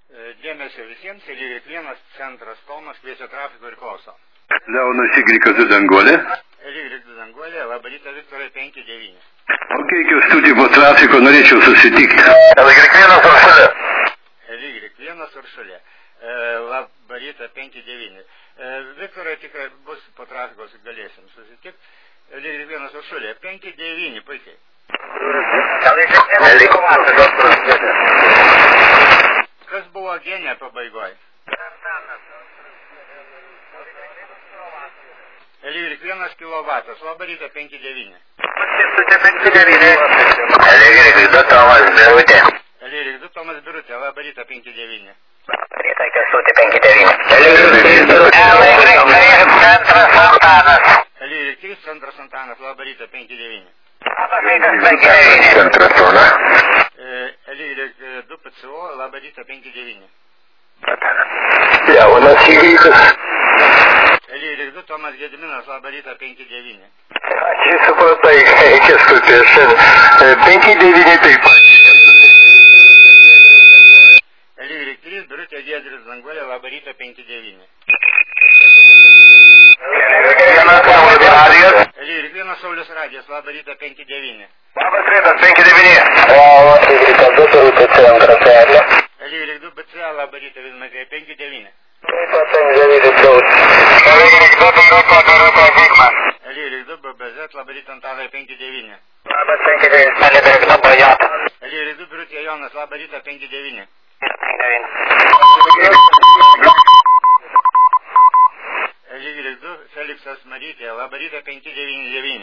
Dėmesio visiems, Y1 centras Tomas kviečia trafiko ir klauso. Leonas Y2 Danguolė. Y2 Danguolė, labą rytą Viktorai 5-9. Ok, Kęstutį po trafiko norėčiau susitikti. Y1 Uršulė. Y1 Uršulė. Labą rytą 5-9. Viktorai tikrai bus po trafikos, galėsim susitikti. Y1 Uršulė, 5-9, puikiai. Kas buvo genė pabaigoje? Y1 kilovatas, labą rytą 5-9. Y2 Tomas Birutė. Y2 Tomas Birutė, labą rytą 5-9. Rytą Kęstutį 5-9. Centras Antanas. Y3 centras Antanas, labą rytą 5-9. Centras Zona. Y2 PCO, labą rytą 5-9. Leonas Y2. Y2 Tomas Gediminas, labą rytą 5-9. Aš supratai, Kęstutį, 5-9 taip pat. Y3 Birutė Giedrius Danguolė, labą rytą 5-9. Y1 Saulius Radijas, labą rytą 5-9. Labas rytas, 5-9. Y2 Birutė centras Eglė. Y2 BCA, labą rytą Vilmatai 5-9. Y2 BBZ, labą rytą Antanai 5-9. Labas 5-9. Y2 Birutė Jonas, labą rytą 5-9. Y2 Feliksas Marytė, labą rytą 5-9-9.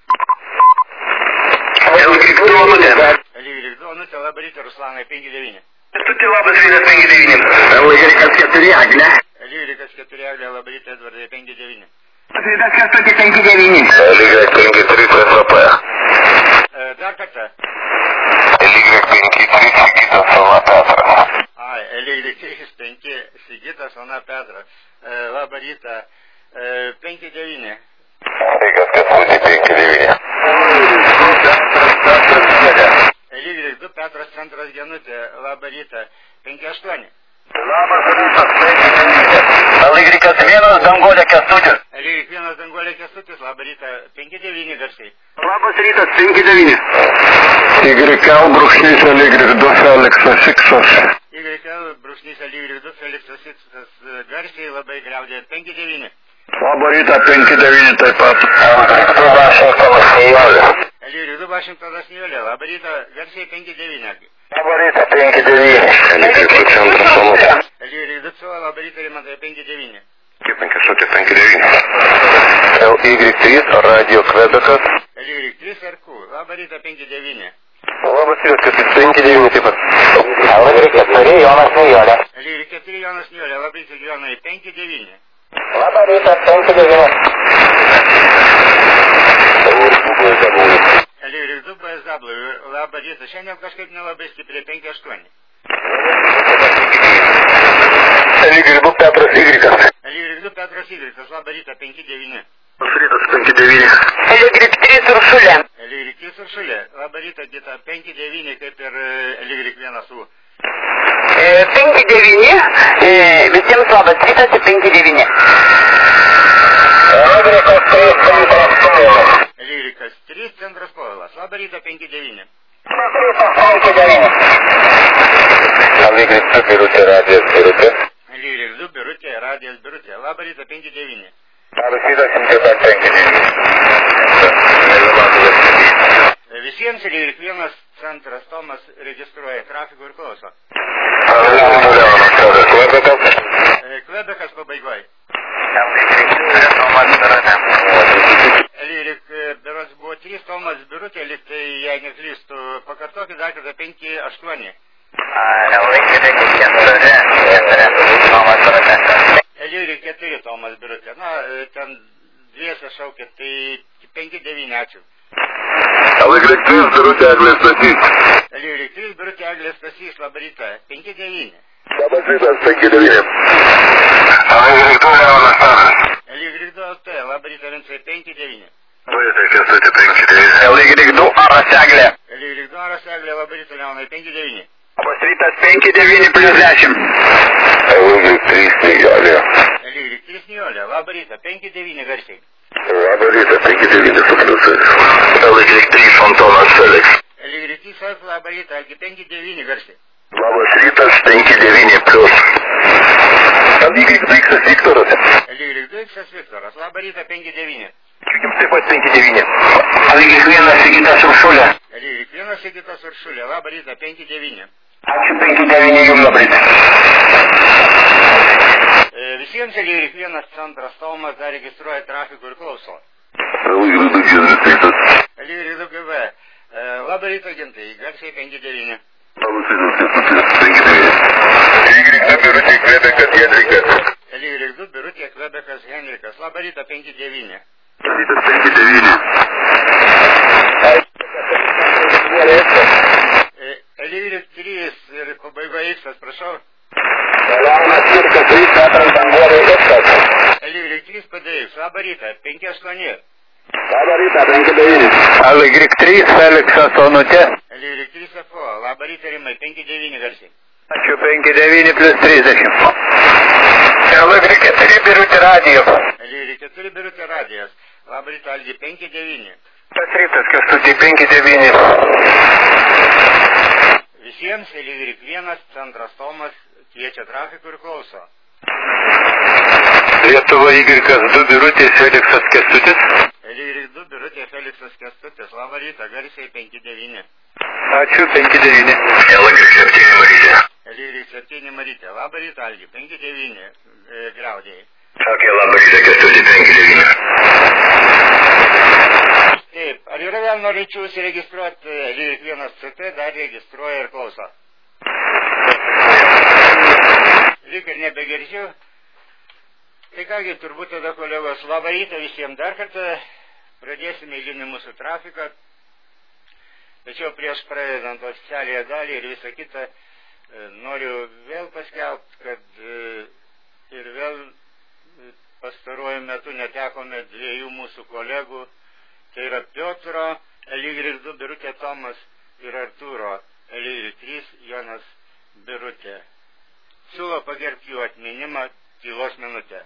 Y2 Onutė, labą rytą Ruslanai 5-9. Kęstutį, labas rytas, 5-9. Y4 Eglė. Y4 Eglė, labą rytą Edvardai 5-9. Rytas Kęstutį 5-9. Y5-3 SVP. Dar kartą. Y5-3 Sigitas Ona Petras. Y5 Sigitas Ona Petras. Labą rytą 5-9. Rytas Kęstutį 5-9. Y2 Petras centras Genutė, labą rytą 5-8. Labas rytas, 5-9. Y1 Danguolė Kęstutis. Y1 Danguolė Kęstutis, labą rytą 5-9 garsiai. Labas rytas, 5-9. YL brūkšnys Y2 Feliksas Iksas. YL brūkšnys Y2 Feliksas Iksas garsiai labai griaudė 5-9. Labą rytą 5-9 taip pat. Y2 Vašingtonas Nijolė. Y2 Vašingtonas Nijolė, labą rytą garsiai 5-9. Labą rytą 5-9. Y2 centras Onutė. Y2 CO, labą rytą Rimantai 5-9. Kęstutį 5-9. Y3 Radio Kvebekas. Y3 RQ, labą rytą 5-9. Labas rytas, Kęstutį 5-9 taip pat. Y4 Jonas Nijolė. Y4 Jonas Nijolė, labą rytą Jonai 5-9. Labą rytą 5-9. Y2 BSW, labą rytą, šiandien kažkaip nelabai stipriai 5-8. Y2 Petras Y. Y2 Petras Y, labą rytą 5-9. Labas rytas 5-9. Y3 Uršulė. Y3 Uršulė, labą rytą Gita 5-9 kaip ir Y1 U. 5-9, visiems labas rytas 5-9. Y3 centras Povilas, labą rytą 5-9. Y2 Birutė Radijas Birutė. Y2 Birutė Radijas Birutė, labą rytą 5-9. Labas rytas 5-9. Visiems Y1 centras Tomas registruoja trafikų ir klauso. Kvebekas pabaigoje. Beros buvo 3 Tomas Birutė, lyg tai jei neklystų, pakartokit dar kartą 5-8. Y4 Tomas Birutė, na, ten dviese šaukė, tai 5-9, ačiū. Y3 Birutė Eglės Stasys. Y3 Birutė Eglės Stasys, labą rytą 5-9. Labas rytas 5-9. Y2 Leonas Tadas. Y2 LT, labą rytą Vincai 5-9. Labą rytą Kęstutį 5-9. Y2 Aras Eglė. Y2 Aras Eglė, labą rytą Leonai 5-9. Labas rytas 59 plus 10. LG3 Nijolė. LY3 Nijolė, labą rytą, 59 garsiai. Labą rytą, 59 su pliusais. LG3 Fontonas Felix. LY3 Felix, labą rytą, LG59 garsiai. Labas rytas, 59 plus. LY2X Viktoras. LY2X Viktoras, labą rytą, 59. Jums taip pat 59. LY1 Sigitas Uršulė. LY1 Sigitas Uršulė, labą rytą, 59. Ačiū 59 jums labą rytą. Visiems LY1 centras Tomas dar registruoja trafikų ir klauso. LY2GV, labą rytą gintai, garsiai 59. LY2 Birutė Kvebekas Henrikas, labą rytą 59. LY3 ir pabaiga X, prašau. LY3 padėjus, labą rytą, 58. Labą rytą, 59. LY3 Feliksas Onutė. LY3 FO, labą rytą Rimai, 59 garsiai. Ačiū 59 plus 30. LY4 Birutė Radijas. LY4 Birutė Radijas, labą rytą Algi, 59. Tas rytas, Kęstutį 59. Visiems LY1 centras Tomas kviečia trafikų ir klauso. Lietuva Y2 Birutė Feliksas Kęstutis. LY2 Birutė Feliksas Kęstutis, labą rytą, garsiai 59. Ačiū 59. LY7 Marytė. LY7 Marytė, labą rytą Algi, 59 Griaudėjai. Sakė labą rytą, Kęstutį 59. Taip, ar yra vėl norinčių užsiregistruoti LY1 CT, dar registruoja ir klauso. Lyg ir nebegirdžiu. Tai kągi, turbūt tada kolegos, labą rytą visiems dar kartą. Pradėsime eilinį mūsų trafiką. Tačiau prieš pradedant oficialiąją dalį ir visą kitą, noriu vėl paskelbti, kad ir vėl pastaruoju metu netekome dviejų mūsų kolegų. Tai yra Piotro, LY2 Birutė Tomas ir Artūro, LY3 Jonas Birutė. Siūlo pagerbti jų atminimą tylos minutę.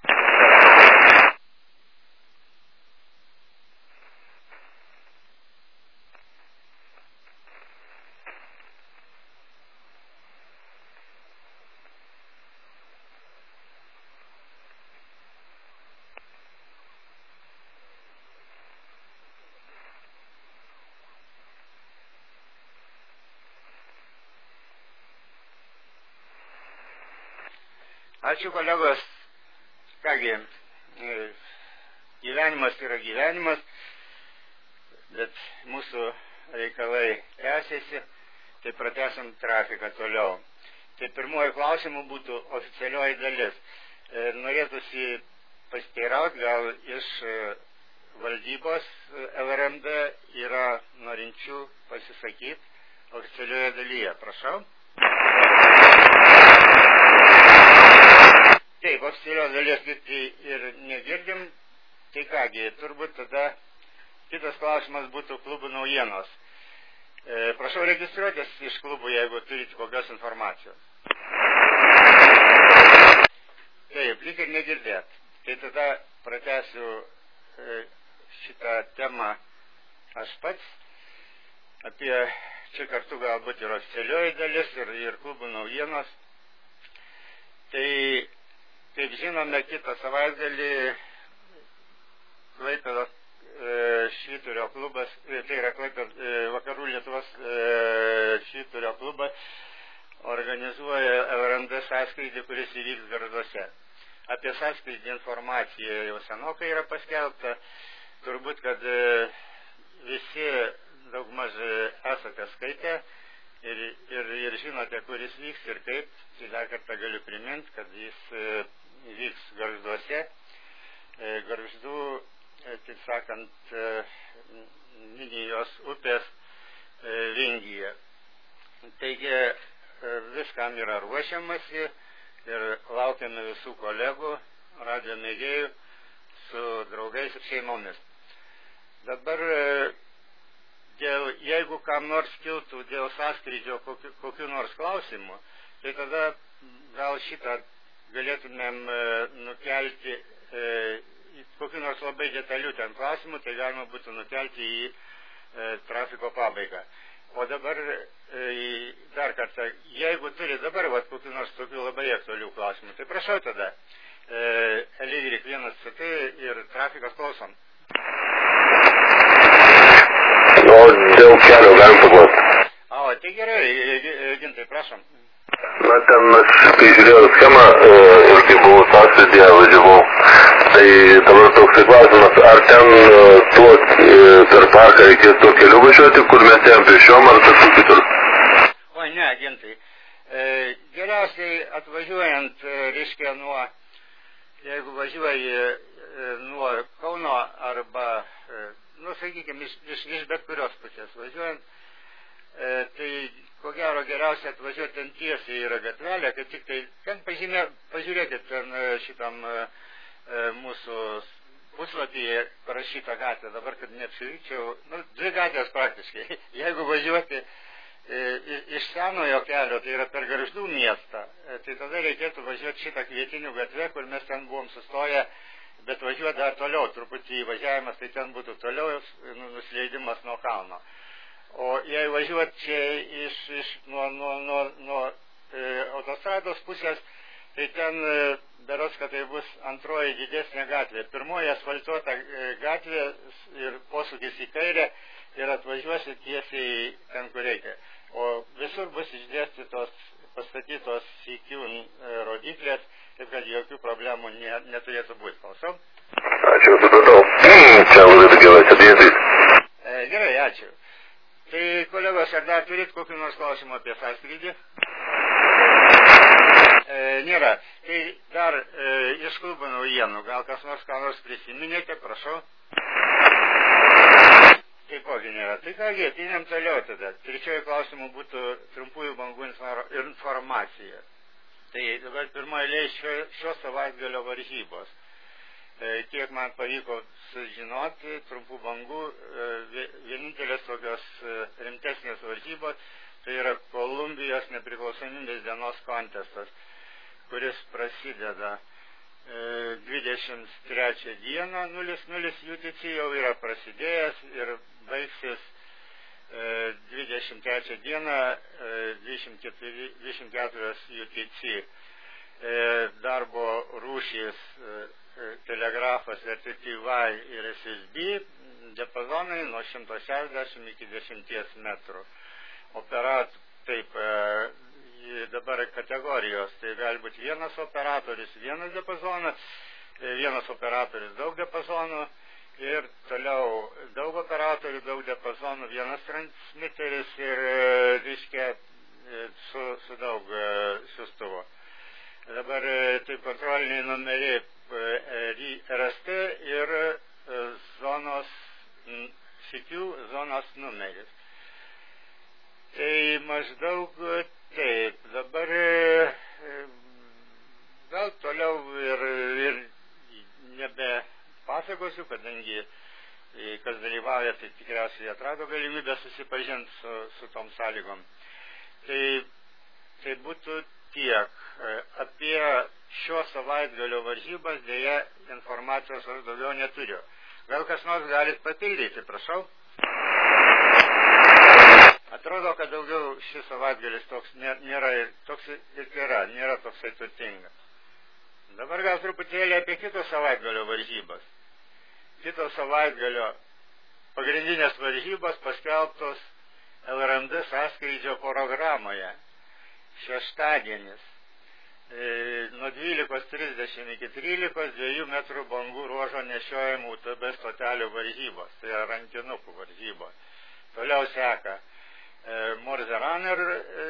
Ačiū kolegos. Kągi, gyvenimas yra gyvenimas, bet mūsų reikalai tęsiasi, tai pratęsim trafiką toliau. Tai pirmoji klausimų būtų oficialioji dalis. Norėtųsi pasiteirauti, gal iš valdybos LRMD yra norinčių pasisakyti oficialioje dalyje. Prašau. Taip, oficialios dalies ir negirdim. Tai kągi, turbūt tada kitas klausimas būtų klubų naujienos. Prašau registruotis iš klubų, jeigu turite kokios informacijos. Taip, lyg ir negirdėt. Tai tada pratęsiu šitą temą aš pats. Apie čia kartu galbūt ir oficialioji dalis ir klubų naujienos. Tai, kaip žinome, kitą savaitgalį Klaipėdos švyturio klubas, tai yra Vakarų Lietuvos švyturio klubas, organizuoja LRMD sąskrydį, kuris įvyks Garduose. Apie sąskrydį informacija jau senokai yra paskelbta. Turbūt, kad visi daugmaž esate skaitę ir žinote, kur jis vyks ir kaip. Tai dar kartą galiu priminti, kad jis vyks Gargžduose. Gargždų, taip sakant, Minijos upės vingyje. Taigi viskam yra ruošiamasi ir laukiame visų kolegų, radijo mėgėjų su draugais ir šeimomis. Dabar jeigu kam nors kiltų dėl sąskrydžio kokiu nors klausimu, tai tada gal šitą galėtumėm nukelti kokiu nors labai detalių ten klausimų, tai galima būtų nukelti į trafiko pabaigą. O dabar dar kartą, jeigu turi dabar kokiu nors tokių labai aktualių klausimų, tai prašau tada. LY1CT ir trafikas klausom. O dėl kelio galim paklausti. O, tai gerai, Gintai, prašom. Na, ten aš, kai žiūrėjau schemą ir kai buvau sąskrydėje važiavau, tai dabar toks klausimas, ar ten per parką reikės tuo keliu važiuoti, kur mes ėjom pėsčiom, ar kažkur kitur? Oi, ne, Gintai. Geriausiai atvažiuojant, reiškia, jeigu važiuoji nuo Kauno arba, sakykime, iš bet kurios pusės važiuojant, tai ko gero geriausia atvažiuoti ten tiesiai yra gatvelė, kad tik tai, ten pažiūrėkit ten šitam mūsų puslapyje parašytą gatvę, dabar kad neapsivykčiau, 2 gatvės praktiškai. Jeigu važiuoti iš senojo kelio, tai yra per Gargždų miestą, tai tada reikėtų važiuoti šitą kvietinių gatvę, kur mes ten buvom sustoję, bet važiuoti dar toliau, truputį įvažiavimas, tai ten būtų toliau nusileidimas nuo kalno. O jei važiuoti čia nuo autostrados pusės, tai ten berods, kad tai bus antroji didesnė gatvė. Pirmoji asfaltuota gatvė ir posūkis į kairę ir atvažiuosi tiesiai ten, kur reikia. O visur bus išdėstytos, pastatytos CQ rodiklės, taip kad jokių problemų neturėtų būti. Klausau? Ačiū, supratau. Čia labai gerai, atidėtis. Gerai, ačiū. Tai, kolegos, ar dar turit kokių nors klausimų apie sąskrydį? Nėra. Tai dar iš klubo naujienų. Gal kas nors ką nors prisiminėte, prašau. Taipogi nėra. Tai kągi, einam toliau tada. Trečioji klausimų būtų trumpųjų bangų informacija. Tai dabar pirmoji eilė šios savaitgalio varžybos. Kiek man pavyko sužinoti, trumpų bangų vienintelės tokios rimtesnės varžybos, tai yra Kolumbijos nepriklausomybės dienos kontestas, kuris prasideda 23 dieną, 00 UTC jau yra prasidėjęs ir baigsis 23 dieną 24 UTC. Darbo rūšys telegrafas RTTY ir SSB, diapazonai nuo 160 iki 10 metrų. Taip, dabar kategorijos, tai gali būti vienas operatorius, vienas diapazonas, vienas operatorius, daug diapazonų ir toliau daug operatorių, daug diapazonų, vienas transmiteris ir, reiškia, su daug siųstuvo. Dabar taip kontroliniai numeriai RST ir zonos CQ zonos numeris. Tai maždaug taip. Dabar gal toliau ir nebepasakosiu, kadangi kas dalyvauja, tai tikriausiai atrado galimybę susipažinti su tom sąlygom. Tai būtų tiek. Apie šio savaitgalio varžybas dėja informacijos aš daugiau neturiu. Gal kas nors galit papildyti, prašau? Atrodo, kad daugiau šis savaitgalis toks nėra, toks ir nėra toksai turtingas. Dabar gal truputėlį apie kito savaitgalio varžybas. Kito savaitgalio pagrindinės varžybos paskelbtos LRMD sąskrydžio programoje. Šeštadienis nuo 12:30 iki 13 2 metrų bangų ruožo nešiojamų UTB stotelių varžybos, tai yra rankinukų varžybos. Toliau seka Morze Runner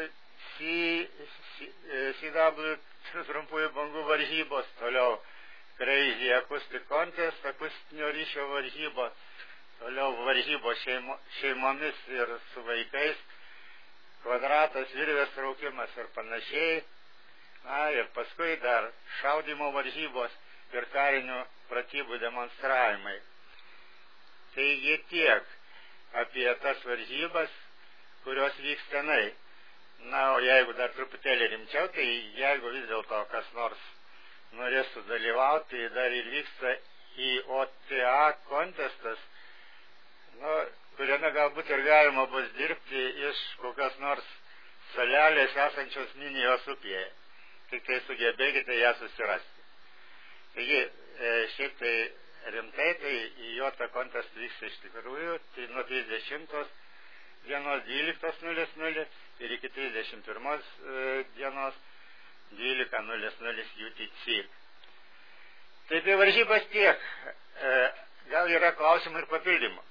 CW trumpųjų bangų varžybos, toliau Crazy Acoustic Contest, akustinio ryšio varžybos, toliau varžybos šeimomis ir su vaikais, kvadratas, virvės traukimas ir panašiai. Ir paskui dar šaudymo varžybos ir karinių pratybų demonstravimai. Taigi tiek. apie tas varžybas, kurios vyks tenai. Na, o jeigu dar truputėlį rimčiau, tai jeigu vis dėlto kas nors norės sudalyvauti, tai dar ir vyksta IOTA kontestas, nu, kuriame galbūt ir galima bus dirbti iš kokios nors salelės esančios Minijos upėje. Tik tai sugebėkite ją susirasti. Taigi, šiaip tai rimtai, tai IOTA kontest vyks iš tikrųjų, tai nuo 30 dienos 12:00 ir iki 31 dienos 12:00 UTC. Tai apie varžybas tiek. Gal yra klausimų ir papildymų?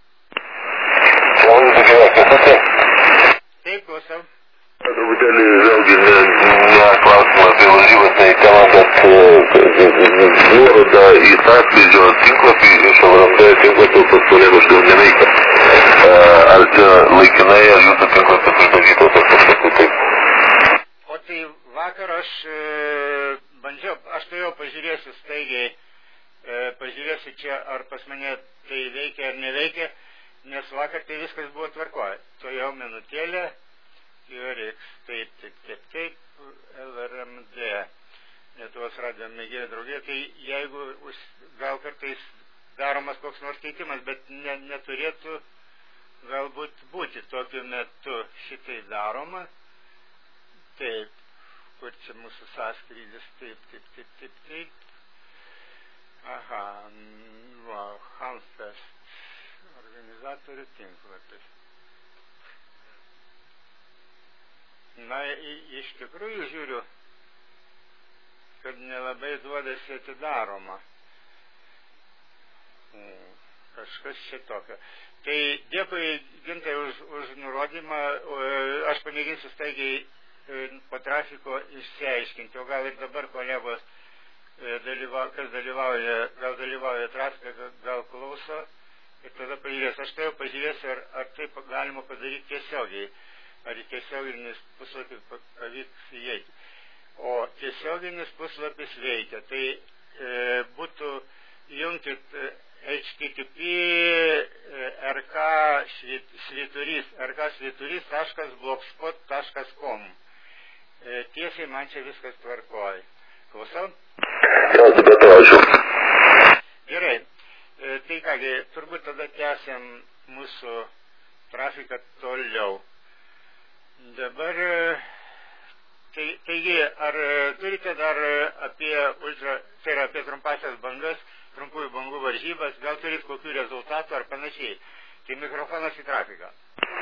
Taip, klausau. Truputėlį vėlgi ne klausimą apie varžybas, ne į temą, bet nuoroda į sąskrydžio tinklapį iš LRMD tinklapio pas kolegos gal neveikia. Ar čia laikinai, ar jūsų tinklapis uždarytas, ar kažkokiu taip? O tai vakar aš bandžiau, aš tai jau pažiūrėsiu staigiai, pažiūrėsiu čia, ar pas mane tai veikia ar neveikia, nes vakar tai viskas buvo tvarkoje. To jau minutėlė. Taip, LRMD, Lietuvos radijo mėgėjų draugė, tai jeigu gal kartais daromas koks nors keitimas, bet neturėtų galbūt būti tokiu metu šitai daroma. Taip, kur čia mūsų sąskrydis, taip. Aha, Hamfest, organizatorių tinklapis. Na, iš tikrųjų žiūriu, kad nelabai duodasi atidaroma. Kažkas šitokio. Tai dėkui, Gintai, už nurodymą. Aš pamėginsiu staigiai po trafiko išsiaiškinti, o gal ir dabar kolegos, kas dalyvauja trafike, gal klauso, ir tada pažiūrės. Aš tai jau pažiūrėsiu, ar taip galima padaryti tiesiogiai. Ar į tiesioginis puslapį pavyks įeiti. O tiesioginis puslapis veikia. Tai būtų jungkit http rk-švyturys.blogspot.com. Tiesiai man čia viskas tvarkoja. Klausau? Gerai. Tai kągi, turbūt tada tęsiam mūsų trafiką toliau. Dabar, taigi, ar turite dar apie tai yra apie trumpasias bangas, trumpųjų bangų varžybas, gal turit kokių rezultatų ar panašiai? Tai mikrofonas į trafiką.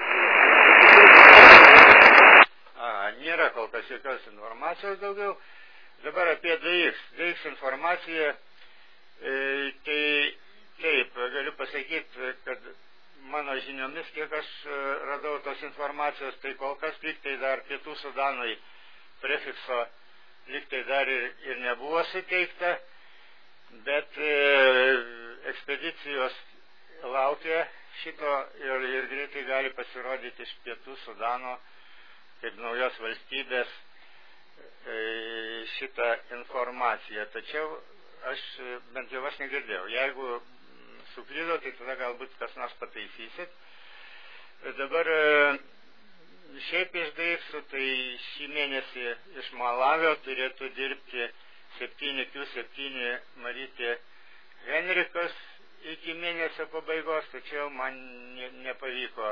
Nėra kol kas jokios informacijos daugiau. Dabar apie DX informaciją, tai taip, galiu pasakyti, kad mano žiniomis, kiek aš radau tos informacijos, tai kol kas liktai dar Pietų Sudanui prefikso liktai dar ir nebuvo suteikta, bet ekspedicijos laukia šito ir greitai gali pasirodyti iš Pietų Sudano kaip naujos valstybės šitą informaciją. Tačiau bent jau aš negirdėjau. Jeigu suklydo, tai tada galbūt kas nors pataisysit. Dabar šiaip iš DX, tai šį mėnesį iš Malavio turėtų dirbti 7Q7 Marytė Henrikas iki mėnesio pabaigos, tačiau man nepavyko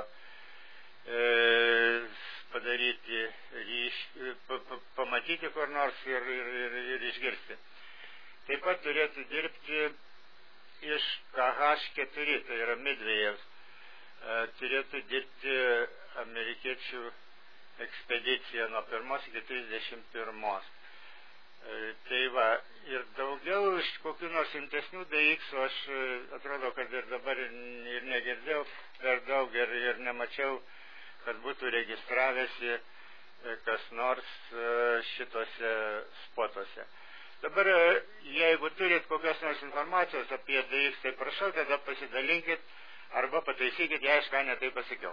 padaryti, pamatyti kur nors ir išgirsti. Taip pat turėtų dirbti iš KH4, tai yra Midvėjus, turėtų dirbti amerikiečių ekspedicija nuo 1 iki 31. Tai va, ir daugiau iš kokių nors rimtesnių DX, aš atrodo, kad ir dabar ir negirdėjau per daug ir nemačiau, kad būtų registravęsi kas nors šitose spotuose. Dabar, jeigu turit kokios nors informacijos apie DX, tai prašau, tada pasidalinkit arba pataisykit, jei aš ką netai pasakiau.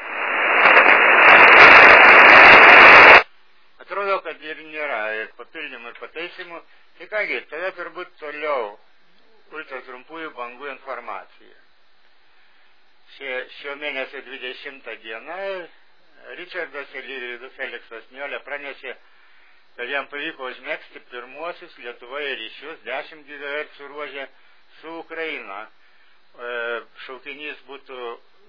Atrodo, kad ir nėra ir papildymų, ir pataisimų. Tai kągi, tada turbūt toliau ultratrumpųjų bangų informacija. šio mėnesio 20 dieną Richardas Feliksas Niolė pranešė, kad jam pavyko užmegzti pirmuosius Lietuvoje ryšius 10 GHz ruože su Ukraina. Šaukinys būtų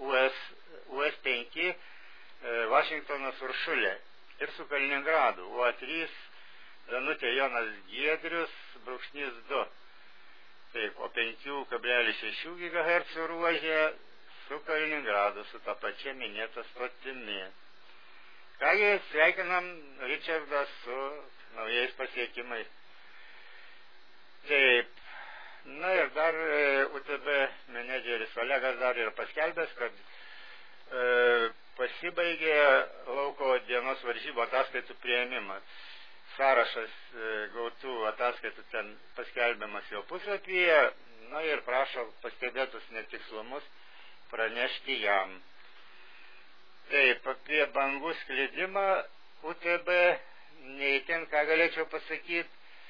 US-5 Vašingtonas Uršulė ir su Kaliningradu UA-3 Danutė Jonas Giedrius /2. Taip, o 5,6 GHz ruožė su Kaliningradu, su ta pačia minėta stotimi. Kągi, sveikinam Richardą su naujais pasiekimais. Taip, na ir dar UTB menedžeris Olegas dar ir paskelbęs, kad pasibaigė lauko dienos varžybų ataskaitų priėmimas. Sąrašas gautų ataskaitų ten paskelbiamas jo puslapyje, na ir prašo pastebėtus netikslumus pranešti jam. Taip, apie bangų sklidimą UTB neįtin, ką galėčiau pasakyti.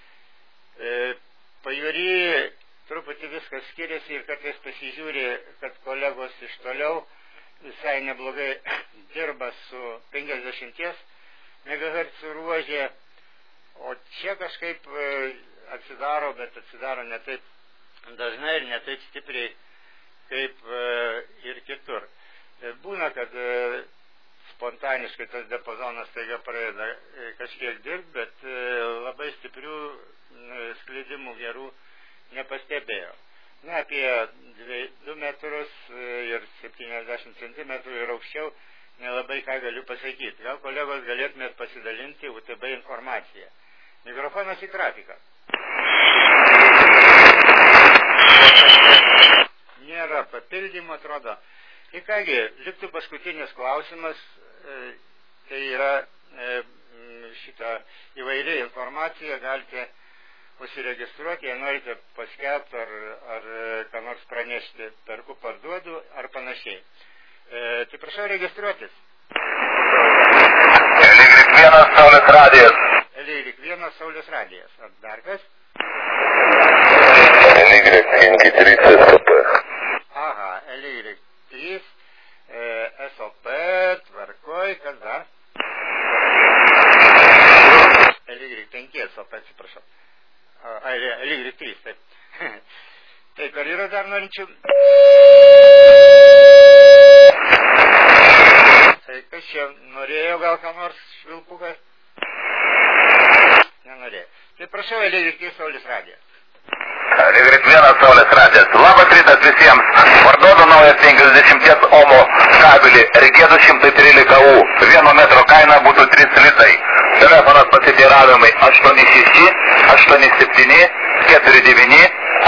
Pajūry truputį viskas skiriasi ir kartais pasižiūri, kad kolegos iš toliau visai neblogai dirba su 50 MHz ruožė, o čia kažkaip atsidaro, bet atsidaro ne taip dažnai ir ne taip stipriai kaip ir kitur. Būna, kad spontaniškai tas diapazonas taiga pradeda kažkiek dirbti, bet labai stiprių sklidimų gerų nepastebėjau. Na, apie 2 metrus ir 70 centimetrų ir aukščiau nelabai ką galiu pasakyti. Gal kolegos galėtumėt pasidalinti UTB informaciją. Mikrofonas į trafiką. Nėra papildymų, atrodo. Ir kągi, liktų paskutinis klausimas, tai yra šitą įvairią informaciją galite užsiregistruoti, jei norite paskelbti ar ką nors pranešti, perku, parduodu ar panašiai. Tai prašau registruotis. L1 Saulės radijas. L1 Saulės radijas. Ar dar kas? L3 SOP. Aha, L3 SOP, tvarkoj, kas dar? L5 SOP, atsiprašau. L3, taip. Taip, ar yra dar norinčių? Tai kas čia norėjo gal ką nors švilpukas? Nenorėjo. Tai prašau, L3 Saulės radijas. L1 Saulės radijas. Labas rytas visiems. Parduodu naują 50 ohmų kabelį RG213U. 1 metro kaina būtų 3 litai. Telefonas pasiteiravimai 86 87 49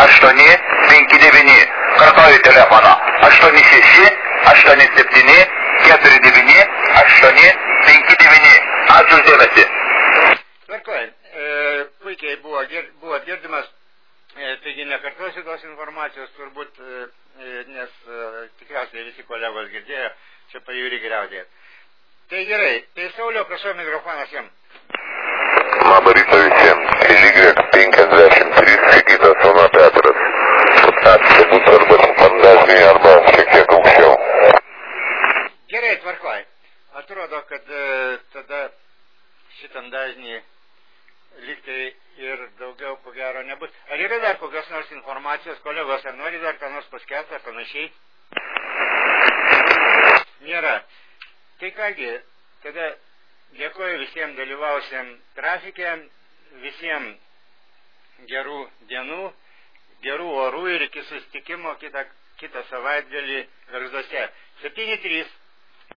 859. Kartoju telefoną 86 87 49 859. Ačiū uždėmesi. Tvarkoj, puikiai buvo girdimas, taigi nekartosiu tos informacijos turbūt, nes tikriausiai visi kolegos girdėjo, čia pajūrį griaudė. Tai gerai, tai Saulio, prašau, mikrofonas jam. Labą rytą visiems. Y53 Sigitas Sona Petras. Ačiū, būtų arba trumpametražį, arba šiek tiek aukščiau. Gerai, tvarkoj. Atrodo, kad tada šitam dažnį lygtai ir daugiau ko gero nebus. Ar yra dar kokios nors informacijos, kolegos, ar nori dar ką nors paskelbti ar panašiai? Nėra. Tai kągi, tada dėkoju visiems dalyvausiam trafikė, visiems gerų dienų, gerų orų ir iki susitikimo kitą savaitgalį Gargžduose. 7-3.